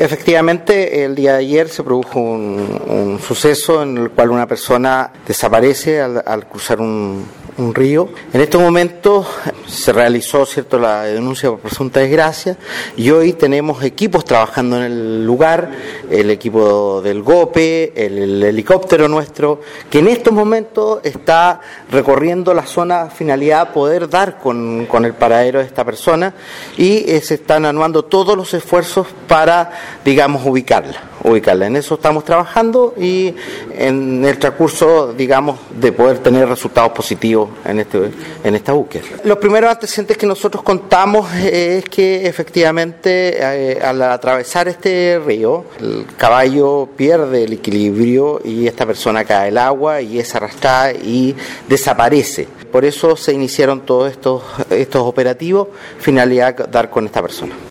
Efectivamente, el día de ayer se produjo un suceso en el cual una persona desaparece al cruzar un río. En estos momentos se realizó, ¿cierto?, la denuncia por presunta desgracia y hoy tenemos equipos trabajando en el lugar, el equipo del GOPE, el helicóptero nuestro, que en estos momentos está recorriendo la zona finalidad poder dar con el paradero de esta persona y se están anuando todos los esfuerzos para, digamos, ubicarla. En eso estamos trabajando y en el transcurso, digamos, de poder tener resultados positivos en esta búsqueda. Los primeros antecedentes que nosotros contamos es que efectivamente al atravesar este río, el caballo pierde el equilibrio y esta persona cae al agua y es arrastrada y desaparece. Por eso se iniciaron todos estos operativos, finalidad dar con esta persona.